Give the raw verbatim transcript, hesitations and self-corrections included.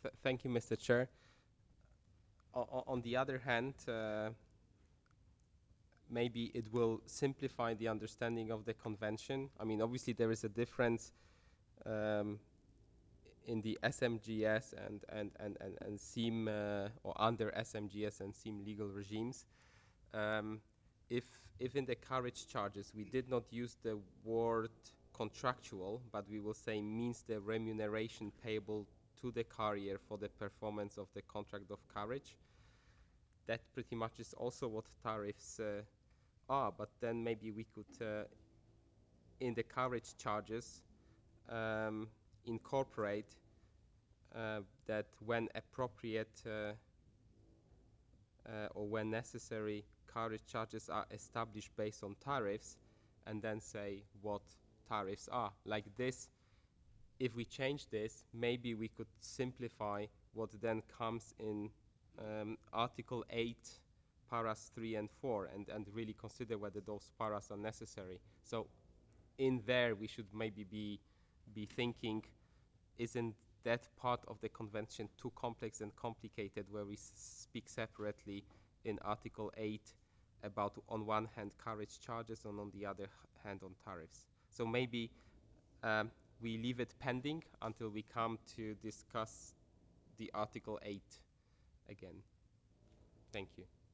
th thank you, Mister Chair. O on the other hand, uh, maybe it will simplify the understanding of the convention. I mean, obviously there is a difference um, in the S M G S and and and and, and SIEM uh, or under S M G S and SIEM legal regimes. Um, if if in the carriage charges we did not use the word contractual, but we will say means the remuneration payable to the carrier for the performance of the contract of carriage, that pretty much is also what tariffs uh, are. But then maybe we could, uh, in the carriage charges, um, incorporate uh, that when appropriate uh, uh, or when necessary, carriage charges are established based on tariffs, and then say what tariffs are. Like this, if we change this, maybe we could simplify what then comes in um, Article eight, paras three and four, and, and really consider whether those paras are necessary. So in there, we should maybe be, be thinking, isn't that part of the convention too complex and complicated, where we s- speak separately in Article eight about, on one hand, carriage charges, and on the other h- hand, on tariffs. So maybe um, we leave it pending until we come to discuss the Article eight again. Thank you.